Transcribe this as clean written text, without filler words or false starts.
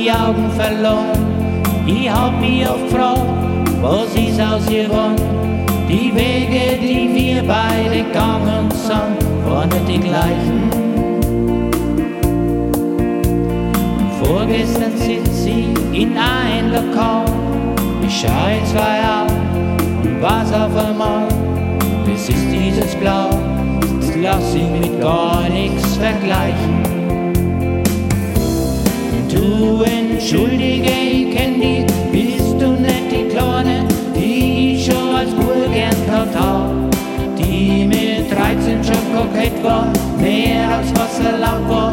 die Augen verloren. Ich hab mich oft gefragt, was ist aus ihr geworden? Die Wege, die wir beide gegangen sind, waren nicht die gleichen. Vorgestern sitzt sie in ein Lokal, ich schau in zwei Augen und weiß auf einmal, das ist dieses Blau, das lass ich mit gar nichts vergleichen. Du entschuldige, ich kenn dich, bist du nicht die Kleine, die ich schon als Bub gern gehabt hab, die mit 13 schon kokett war, mehr als was erlaubt war.